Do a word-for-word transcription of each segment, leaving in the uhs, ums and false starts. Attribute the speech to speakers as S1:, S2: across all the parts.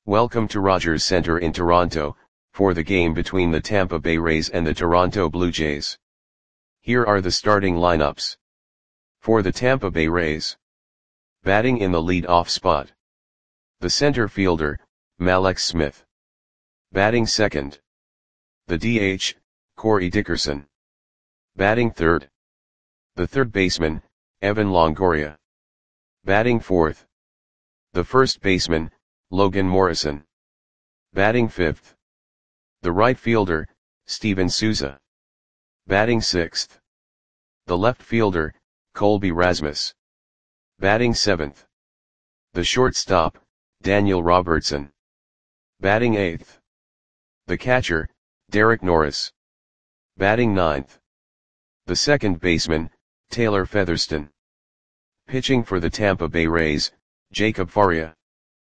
S1: Welcome to Rogers Centre in Toronto, for the game between the Tampa Bay Rays and the Toronto Blue Jays. Here are the starting lineups. For the Tampa Bay Rays. Batting in the lead-off spot. The center fielder, Mallex Smith. Batting second. The D H, Corey Dickerson. Batting third. The third baseman, Evan Longoria. Batting fourth. The first baseman, Logan Morrison. Batting fifth. The right fielder, Steven Souza. Batting sixth. The left fielder, Colby Rasmus. Batting seventh. The shortstop, Daniel Robertson. Batting eighth. The catcher, Derek Norris. Batting ninth. The second baseman, Taylor Featherston. Pitching for the Tampa Bay Rays, Jacob Faria.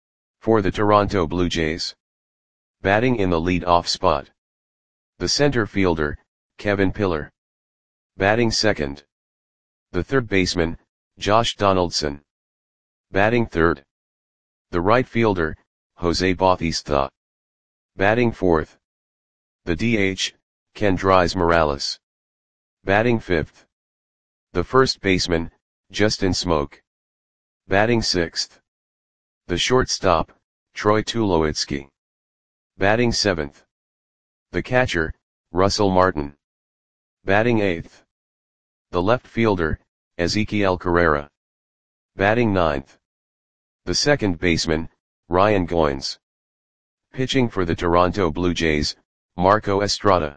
S1: For the Toronto Blue Jays. Batting in the lead-off spot. The center fielder, Kevin Pillar. Batting second. The third baseman, Josh Donaldson. Batting third. The right fielder, Jose Bautista. Batting fourth. The D H, Kendrys Morales. Batting fifth. The first baseman, Justin Smoke. Batting sixth. The shortstop, Troy Tulowitzki. Batting seventh. The catcher, Russell Martin. Batting eighth. The left fielder, Ezekiel Carrera. Batting ninth. The second baseman, Ryan Goins. Pitching for the Toronto Blue Jays, Marco Estrada.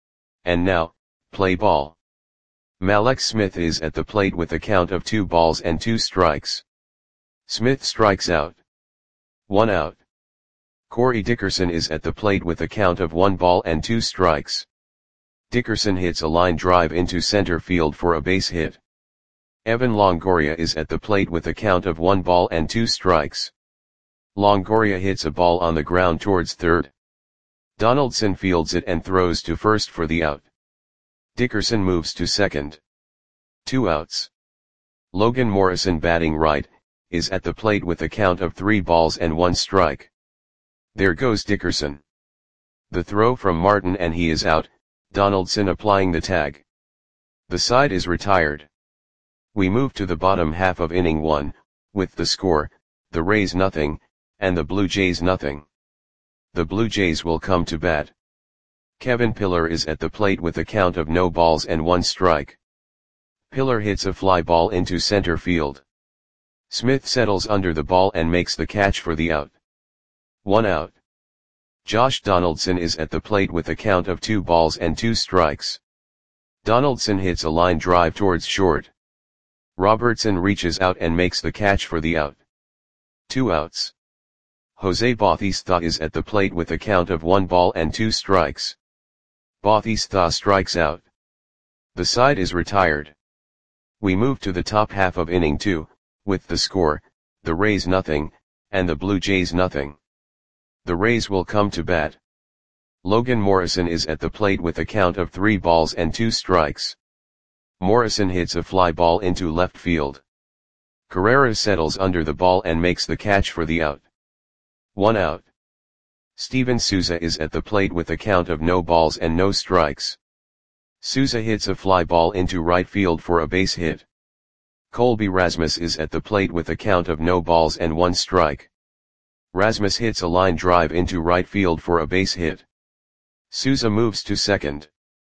S1: And now, play ball. Mallex Smith is at the plate with a count of two balls and two strikes. Smith strikes out. One out. Corey Dickerson is at the plate with a count of one ball and two strikes. Dickerson hits a line drive into center field for a base hit. Evan Longoria is at the plate with a count of one ball and two strikes. Longoria hits a ball on the ground towards third. Donaldson fields it and throws to first for the out. Dickerson moves to second. Two outs. Logan Morrison, batting right, is at the plate with a count of three balls and one strike. There goes Dickerson. The throw from Martin and he is out, Donaldson applying the tag. The side is retired. We move to the bottom half of inning one, with the score, the Rays nothing, and the Blue Jays nothing. The Blue Jays will come to bat. Kevin Pillar is at the plate with a count of no balls and one strike. Pillar hits a fly ball into center field. Smith settles under the ball and makes the catch for the out. One out. Josh Donaldson is at the plate with a count of two balls and two strikes. Donaldson hits a line drive towards short. Robertson reaches out and makes the catch for the out. Two outs. Jose Bautista is at the plate with a count of one ball and two strikes. Bautista strikes out. The side is retired. We move to the top half of inning two, with the score, the Rays nothing, and the Blue Jays nothing. The Rays will come to bat. Logan Morrison is at the plate with a count of three balls and two strikes. Morrison hits a fly ball into left field. Carrera settles under the ball and makes the catch for the out. One out. Steven Souza is at the plate with a count of no balls and no strikes. Souza hits a fly ball into right field for a base hit. Colby Rasmus is at the plate with a count of no balls and one strike. Rasmus hits a line drive into right field for a base hit. Souza moves to second.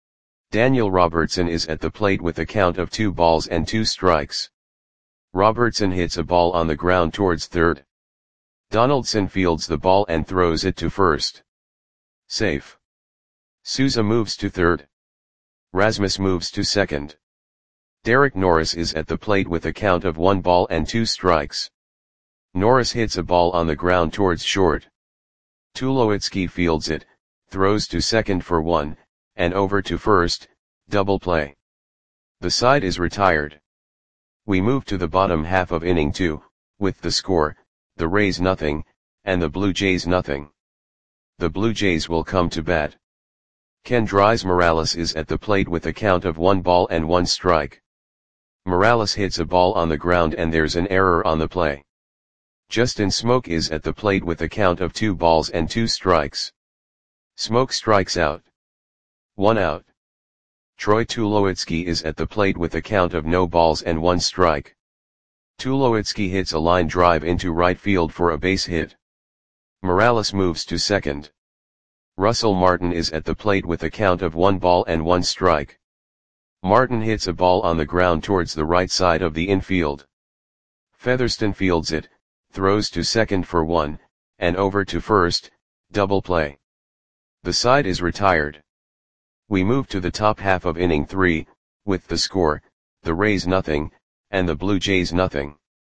S1: Daniel Robertson is at the plate with a count of two balls and two strikes. Robertson hits a ball on the ground towards third. Donaldson fields the ball and throws it to first. Safe. Souza moves to third. Rasmus moves to second. Derek Norris is at the plate with a count of one ball and two strikes. Norris hits a ball on the ground towards short. Tulowitzki fields it, throws to second for one, and over to first, double play. The side is retired. We move to the bottom half of inning two, with the score, the Rays nothing, and the Blue Jays nothing. The Blue Jays will come to bat. Kendrys Morales is at the plate with a count of one ball and one strike. Morales hits a ball on the ground and there's an error on the play. Justin Smoke is at the plate with a count of two balls and two strikes. Smoke strikes out. One out. Troy Tulowitzki is at the plate with a count of no balls and one strike. Tulowitzki hits a line drive into right field for a base hit. Morales moves to second. Russell Martin is at the plate with a count of one ball and one strike. Martin hits a ball on the ground towards the right side of the infield. Featherston fields it, throws to second for one, and over to first, double play. The side is retired. We move to the top half of inning three, with the score, the Rays nothing, and the Blue Jays nothing.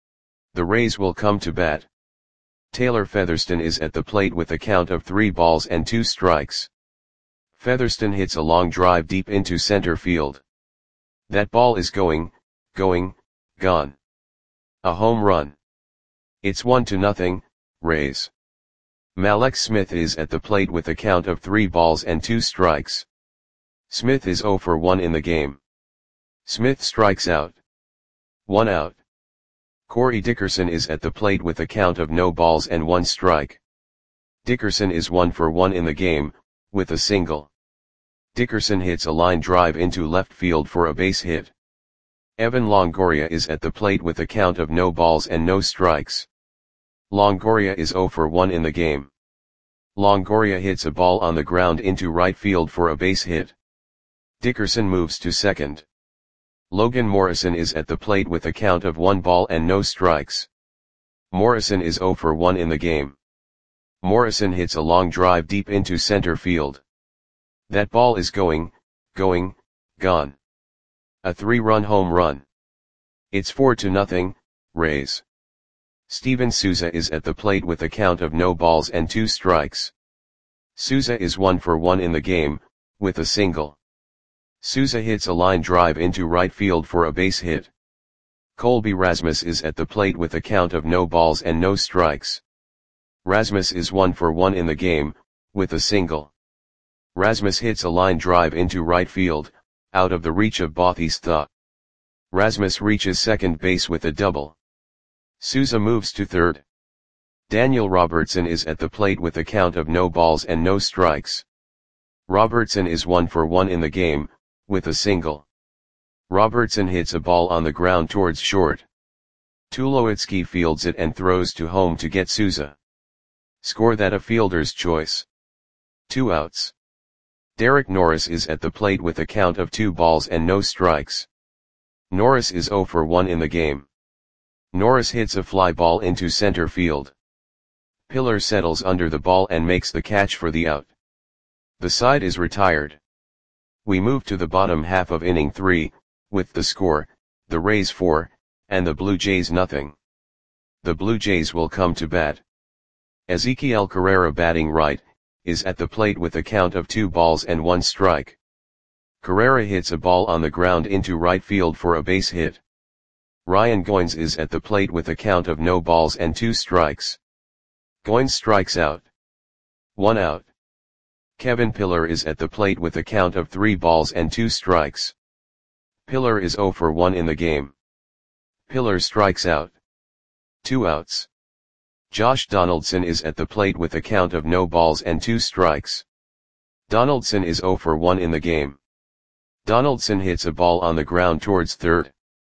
S1: The Rays will come to bat. Taylor Featherston is at the plate with a count of three balls and two strikes. Featherston hits a long drive deep into center field. That ball is going, going, gone. A home run. It's one to nothing, Rays. Mallex Smith is at the plate with a count of three balls and two strikes. Smith is zero for one in the game. Smith strikes out. One out. Corey Dickerson is at the plate with a count of no balls and one strike. Dickerson is one for one in the game, with a single. Dickerson hits a line drive into left field for a base hit. Evan Longoria is at the plate with a count of no balls and no strikes. Longoria is zero for one in the game. Longoria hits a ball on the ground into right field for a base hit. Dickerson moves to second. Logan Morrison is at the plate with a count of one ball and no strikes. Morrison is zero for one in the game. Morrison hits a long drive deep into center field. That ball is going, going, gone. A three-run home run. It's four to nothing, Rays. Steven Souza is at the plate with a count of no balls and two strikes. Souza is one for one in the game, with a single. Souza hits a line drive into right field for a base hit. Colby Rasmus is at the plate with a count of no balls and no strikes. Rasmus is one for one in the game, with a single. Rasmus hits a line drive into right field, out of the reach of Bautista. Rasmus reaches second base with a double. Souza moves to third. Daniel Robertson is at the plate with a count of no balls and no strikes. Robertson is one for one in the game, with a single. Robertson hits a ball on the ground towards short. Tulowitzki fields it and throws to home to get Souza. Score that a fielder's choice. Two outs. Derek Norris is at the plate with a count of two balls and no strikes. Norris is zero for one in the game. Norris hits a fly ball into center field. Pillar settles under the ball and makes the catch for the out. The side is retired. We move to the bottom half of inning three, with the score, the Rays four, and the Blue Jays nothing. The Blue Jays will come to bat. Ezequiel Carrera, batting right, is at the plate with a count of two balls and one strike. Carrera hits a ball on the ground into right field for a base hit. Ryan Goins is at the plate with a count of no balls and two strikes. Goins strikes out. One out. Kevin Pillar is at the plate with a count of three balls and two strikes. Pillar is zero for one in the game. Pillar strikes out. Two outs. Josh Donaldson is at the plate with a count of no balls and two strikes. Donaldson is zero for one in the game. Donaldson hits a ball on the ground towards third.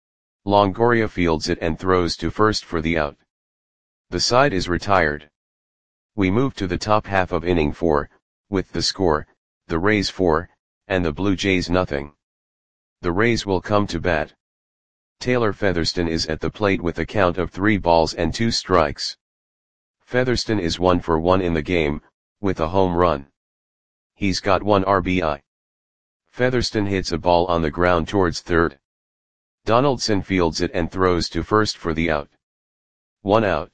S1: Longoria fields it and throws to first for the out. The side is retired. We move to the top half of inning four, with the score, the Rays four, and the Blue Jays nothing. The Rays will come to bat. Taylor Featherston is at the plate with a count of three balls and two strikes. Featherston is one for one in the game, with a home run. He's got one R B I. Featherston hits a ball on the ground towards third. Donaldson fields it and throws to first for the out. One out.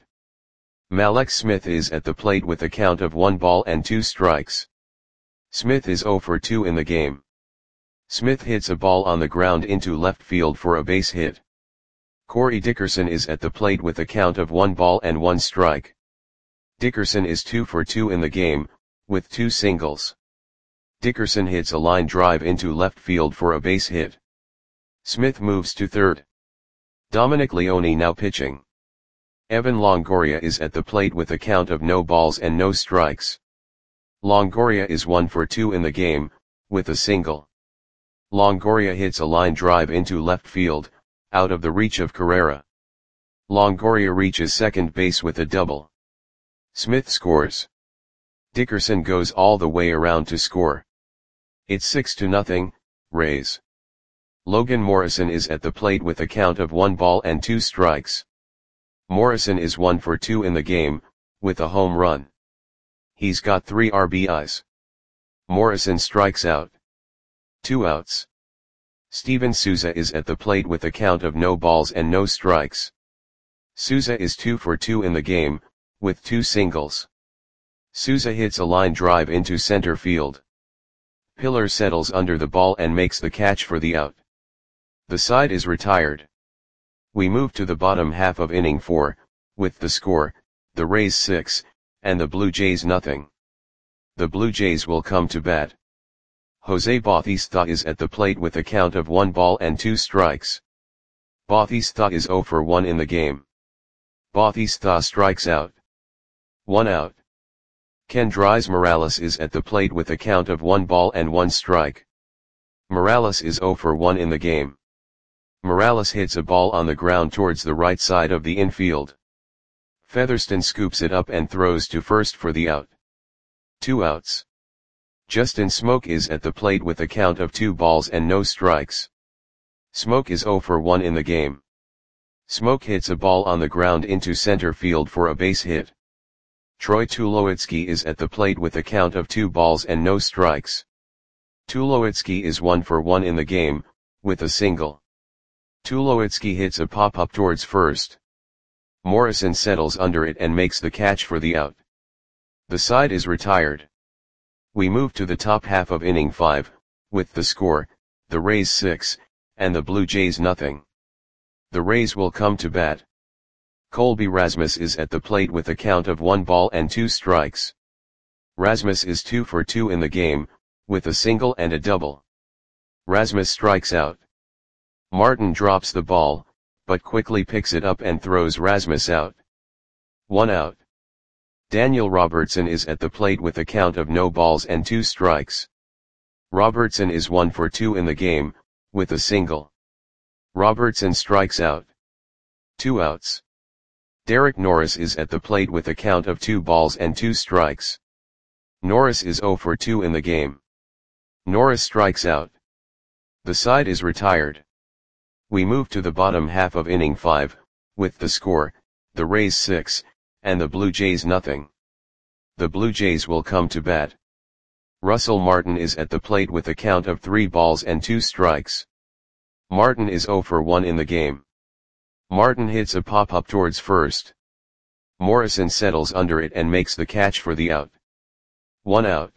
S1: Mallex Smith is at the plate with a count of one ball and two strikes. Smith is zero for two in the game. Smith hits a ball on the ground into left field for a base hit. Corey Dickerson is at the plate with a count of one ball and one strike. Dickerson is two for two in the game, with two singles. Dickerson hits a line drive into left field for a base hit. Smith moves to third. Dominic Leone now pitching. Evan Longoria is at the plate with a count of no balls and no strikes. Longoria is one for two in the game, with a single. Longoria hits a line drive into left field, out of the reach of Carrera. Longoria reaches second base with a double. Smith scores. Dickerson goes all the way around to score. It's six to nothing, Rays. Logan Morrison is at the plate with a count of one ball and two strikes. Morrison is one for two in the game, with a home run. He's got three R B Is. Morrison strikes out. Two outs. Steven Souza is at the plate with a count of no balls and no strikes. Souza is two for two in the game, with two singles. Souza hits a line drive into center field. Pillar settles under the ball and makes the catch for the out. The side is retired. We move to the bottom half of inning four, with the score, the Rays six, and the Blue Jays nothing. The Blue Jays will come to bat. Jose Bautista is at the plate with a count of one ball and two strikes. Bautista is zero for one in the game. Bautista strikes out. One out. Kendrys Morales is at the plate with a count of one ball and one strike. Morales is zero for one in the game. Morales hits a ball on the ground towards the right side of the infield. Featherston scoops it up and throws to first for the out. Two outs. Justin Smoke is at the plate with a count of two balls and no strikes. Smoke is zero for one in the game. Smoke hits a ball on the ground into center field for a base hit. Troy Tulowitzki is at the plate with a count of two balls and no strikes. Tulowitzki is one for one in the game, with a single. Tulowitzki hits a pop-up towards first. Morrison settles under it and makes the catch for the out. The side is retired. We move to the top half of inning five, with the score, the Rays six, and the Blue Jays nothing. The Rays will come to bat. Colby Rasmus is at the plate with a count of one ball and two strikes. Rasmus is two for two in the game, with a single and a double. Rasmus strikes out. Martin drops the ball, but quickly picks it up and throws Rasmus out. One out. Daniel Robertson is at the plate with a count of no balls and two strikes. Robertson is one for two in the game, with a single. Robertson strikes out. Two outs. Derek Norris is at the plate with a count of two balls and two strikes. Norris is zero for two in the game. Norris strikes out. The side is retired. We move to the bottom half of inning five, with the score, the Rays six, and the Blue Jays nothing. The Blue Jays will come to bat. Russell Martin is at the plate with a count of three balls and two strikes. Martin is zero for one in the game. Martin hits a pop-up towards first. Morrison settles under it and makes the catch for the out. One out.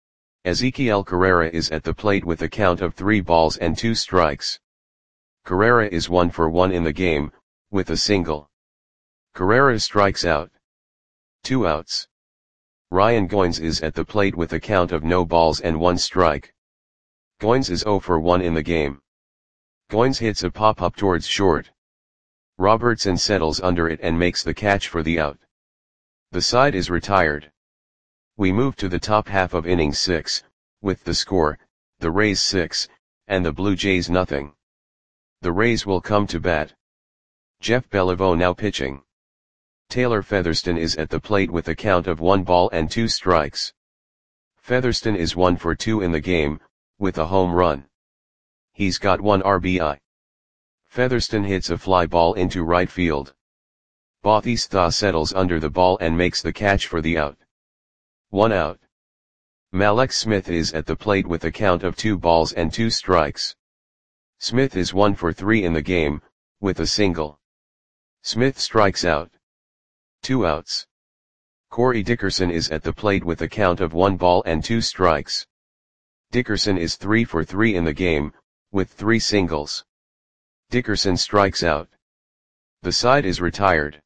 S1: Ezequiel Carrera is at the plate with a count of three balls and two strikes. Carrera is one for one in the game, with a single. Carrera strikes out. Two outs. Ryan Goins is at the plate with a count of no balls and one strike. Goins is zero for one in the game. Goins hits a pop-up towards short. Robertson settles under it and makes the catch for the out. The side is retired. We move to the top half of inning six, with the score, the Rays six, and the Blue Jays nothing. The Rays will come to bat. Jeff Beliveau now pitching. Taylor Featherston is at the plate with a count of one ball and two strikes. Featherston is one for two in the game, with a home run. He's got one R B I. Featherston hits a fly ball into right field. Bautista settles under the ball and makes the catch for the out. One out. Mallex Smith is at the plate with a count of two balls and two strikes. Smith is one for three in the game, with a single. Smith strikes out. Two outs. Corey Dickerson is at the plate with a count of one ball and two strikes. Dickerson is three for three in the game, with three singles. Dickerson strikes out. The side is retired.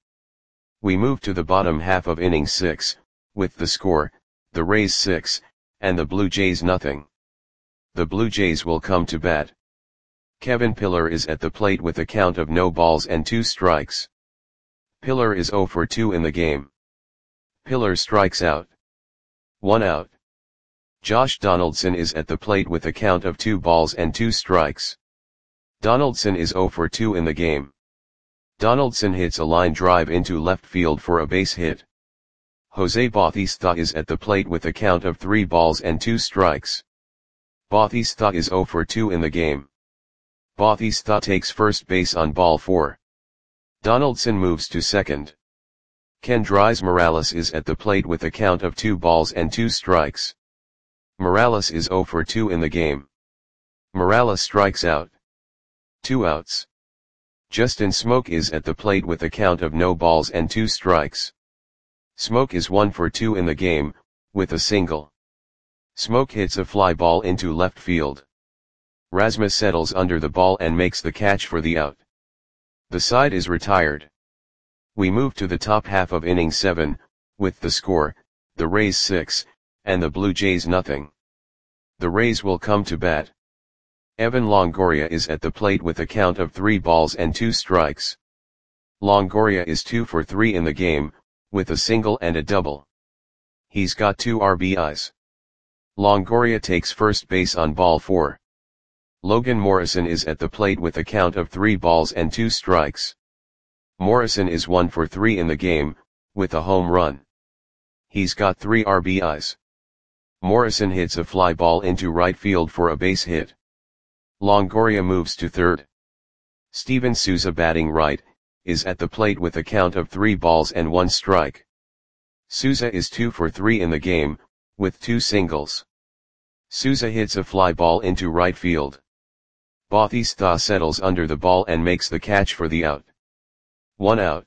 S1: We move to the bottom half of inning six, with the score, the Rays six, and the Blue Jays nothing. The Blue Jays will come to bat. Kevin Pillar is at the plate with a count of no balls and two strikes. Pillar is zero for two in the game. Pillar strikes out. One out. Josh Donaldson is at the plate with a count of two balls and two strikes. Donaldson is zero for two in the game. Donaldson hits a line drive into left field for a base hit. Jose Bautista is at the plate with a count of three balls and two strikes. Bautista is zero for two in the game. Bautista takes first base on ball four. Donaldson moves to second. Kendrys Morales is at the plate with a count of two balls and two strikes. Morales is zero for two in the game. Morales strikes out. Two outs. Justin Smoak is at the plate with a count of no balls and two strikes. Smoak is one for two in the game, with a single. Smoak hits a fly ball into left field. Rasmus settles under the ball and makes the catch for the out. The side is retired. We move to the top half of inning seven, with the score, the Rays six, and the Blue Jays nothing. The Rays will come to bat. Evan Longoria is at the plate with a count of three balls and two strikes. Longoria is two for three in the game, with a single and a double. He's got two R B Is. Longoria takes first base on ball four. Logan Morrison is at the plate with a count of three balls and two strikes. Morrison is one for three in the game, with a home run. He's got three R B Is. Morrison hits a fly ball into right field for a base hit. Longoria moves to third. Steven Souza, batting right, is at the plate with a count of three balls and one strike. Souza is two for three in the game, with two singles. Souza hits a fly ball into right field. Bautista settles under the ball and makes the catch for the out. One out.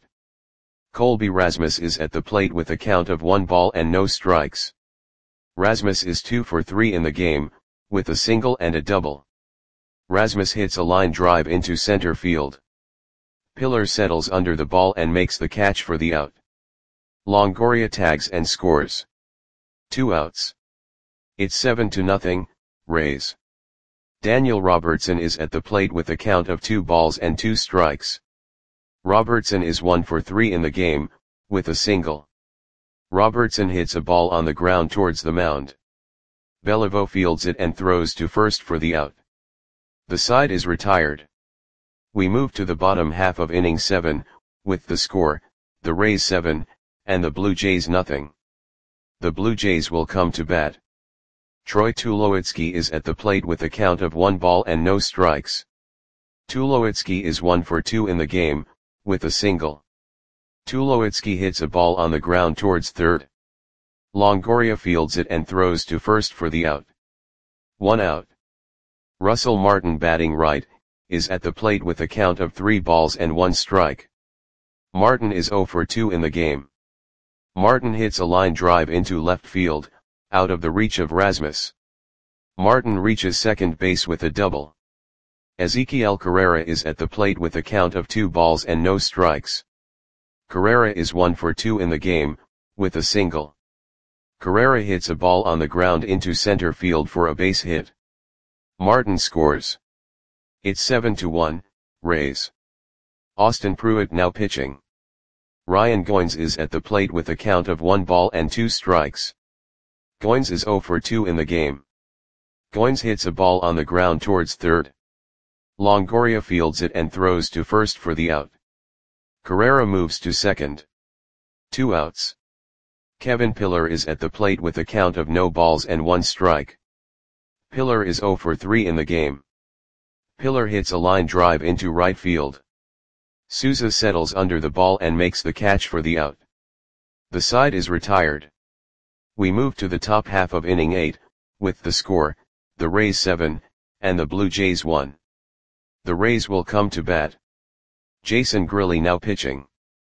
S1: Colby Rasmus is at the plate with a count of one ball and no strikes. Rasmus is two for three in the game, with a single and a double. Rasmus hits a line drive into center field. Pillar settles under the ball and makes the catch for the out. Longoria tags and scores. Two outs. It's seven to nothing, Rays. Daniel Robertson is at the plate with a count of two balls and two strikes. Robertson is one for three in the game, with a single. Robertson hits a ball on the ground towards the mound. Beliveau fields it and throws to first for the out. The side is retired. We move to the bottom half of inning seven, with the score, the Rays seven, and the Blue Jays nothing. The Blue Jays will come to bat. Troy Tulowitzki is at the plate with a count of one ball and no strikes. Tulowitzki is one for two in the game, with a single. Tulowitzki hits a ball on the ground towards third. Longoria fields it and throws to first for the out. One out. Russell Martin, batting right, is at the plate with a count of three balls and one strike. Martin is zero for two in the game. Martin hits a line drive into left field, out of the reach of Rasmus. Martin reaches second base with a double. Ezequiel Carrera is at the plate with a count of two balls and no strikes. Carrera is one for two in the game, with a single. Carrera hits a ball on the ground into center field for a base hit. Martin scores. It's seven to one, Rays. Austin Pruitt now pitching. Ryan Goins is at the plate with a count of one ball and two strikes. Goins is zero for two in the game. Goins hits a ball on the ground towards third. Longoria fields it and throws to first for the out. Carrera moves to second. Two outs. Kevin Pillar is at the plate with a count of no balls and one strike. Pillar is zero for three in the game. Pillar hits a line drive into right field. Souza settles under the ball and makes the catch for the out. The side is retired. We move to the top half of inning eight, with the score, the Rays seven, and the Blue Jays one. The Rays will come to bat. Jason Grilli now pitching.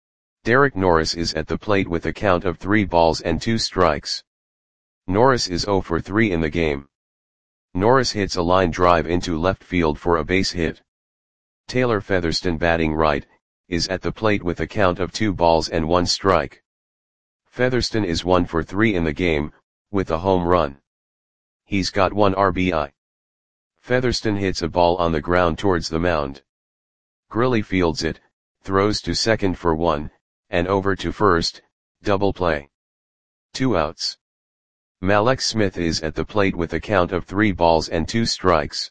S1: Derek Norris is at the plate with a count of three balls and two strikes. Norris is zero for three in the game. Norris hits a line drive into left field for a base hit. Taylor Featherston, batting right, is at the plate with a count of two balls and one strike. Featherston is one for three in the game, with a home run. He's got one R B I. Featherston hits a ball on the ground towards the mound. Grilli fields it, throws to second for one, and over to first, double play. Two outs. Mallex Smith is at the plate with a count of three balls and two strikes.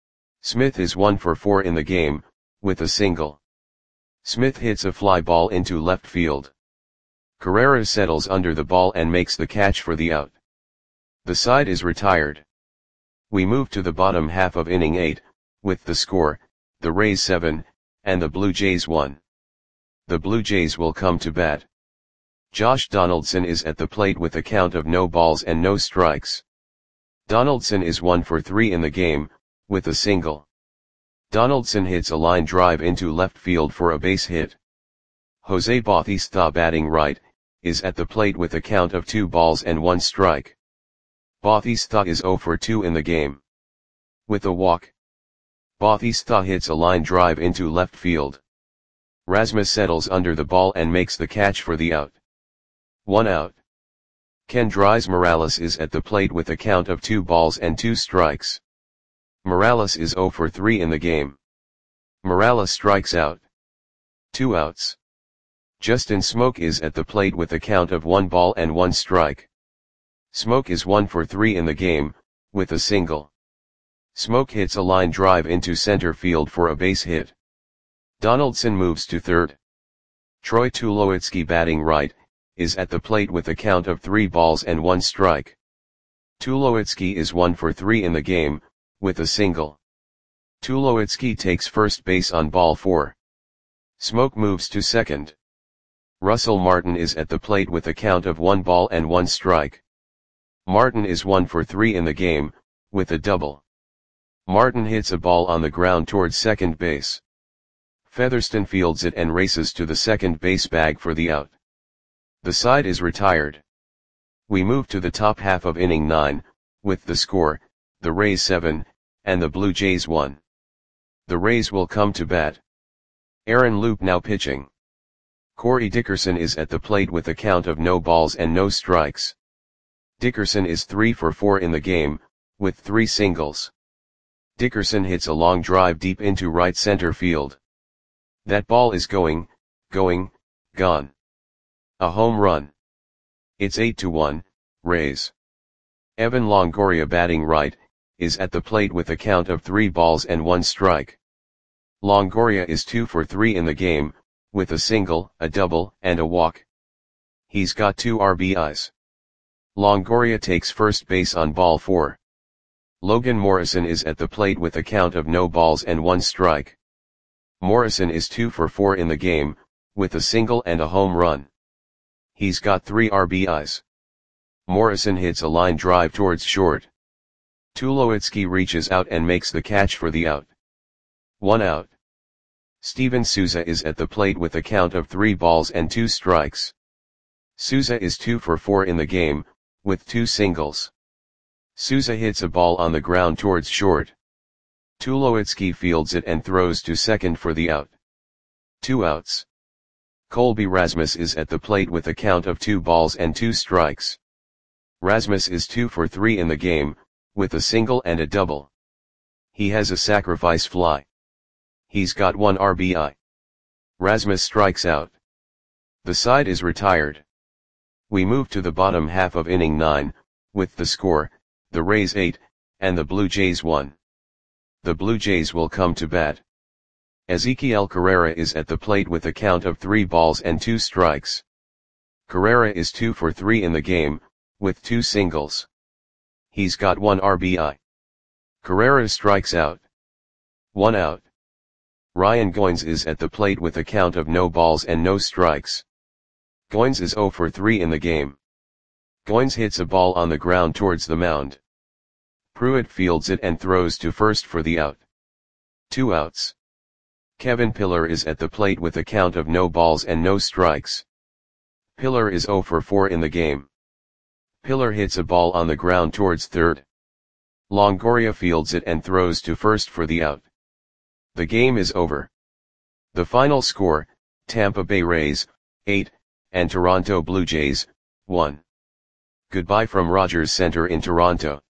S1: Smith is one for four in the game, with a single. Smith hits a fly ball into left field. Carrera settles under the ball and makes the catch for the out. The side is retired. We move to the bottom half of inning eight, with the score, the Rays seven, and the Blue Jays one. The Blue Jays will come to bat. Josh Donaldson is at the plate with a count of no balls and no strikes. Donaldson is one for three in the game, with a single. Donaldson hits a line drive into left field for a base hit. Jose Bautista, batting right, is at the plate with a count of two balls and one strike. Bautista is zero for two in the game. With a walk. Bautista hits a line drive into left field. Rasmus settles under the ball and makes the catch for the out. One out. Kendrys Morales is at the plate with a count of two balls and two strikes. Morales is zero for three in the game. Morales strikes out. Two outs. Justin Smoak is at the plate with a count of one ball and one strike. Smoak is one for three in the game, with a single. Smoak hits a line drive into center field for a base hit. Donaldson moves to third. Troy Tulowitzki, batting right, is at the plate with a count of three balls and one strike. Tulowitzki is one for three in the game, with a single. Tulowitzki takes first base on ball four. Smoak moves to second. Russell Martin is at the plate with a count of one ball and one strike. Martin is one for three in the game, with a double. Martin hits a ball on the ground towards second base. Featherston fields it and races to the second base bag for the out. The side is retired. We move to the top half of inning nine, with the score, the Rays seven, and the Blue Jays one. The Rays will come to bat. Aaron Loup now pitching. Corey Dickerson is at the plate with a count of no balls and no strikes. Dickerson is three for four in the game, with three singles. Dickerson hits a long drive deep into right center field. That ball is going, going, gone. A home run. It's eight to one, Rays. Evan Longoria, batting right, is at the plate with a count of three balls and one strike. Longoria is two for three in the game, with a single, a double, and a walk. He's got two R B Is. Longoria takes first base on ball four. Logan Morrison is at the plate with a count of no balls and one strike. Morrison is two for four in the game, with a single and a home run. He's got three R B Is. Morrison hits a line drive towards short. Tulowitzki reaches out and makes the catch for the out. One out. Steven Souza is at the plate with a count of three balls and two strikes. Souza is two for four in the game, with two singles. Souza hits a ball on the ground towards short. Tulowitzki fields it and throws to second for the out. Two outs. Colby Rasmus is at the plate with a count of two balls and two strikes. Rasmus is two for three in the game, with a single and a double. He has a sacrifice fly. He's got one R B I. Rasmus strikes out. The side is retired. We move to the bottom half of inning nine, with the score, the Rays eight, and the Blue Jays one. The Blue Jays will come to bat. Ezequiel Carrera is at the plate with a count of three balls and two strikes. Carrera is two for three in the game, with two singles. He's got one R B I. Carrera strikes out. One out. Ryan Goins is at the plate with a count of no balls and no strikes. Goins is zero for three in the game. Goins hits a ball on the ground towards the mound. Pruitt fields it and throws to first for the out. Two outs. Kevin Pillar is at the plate with a count of no balls and no strikes. Pillar is zero for four in the game. Pillar hits a ball on the ground towards third. Longoria fields it and throws to first for the out. The game is over. The final score, Tampa Bay Rays, eight, and Toronto Blue Jays, one. Goodbye from Rogers Centre in Toronto.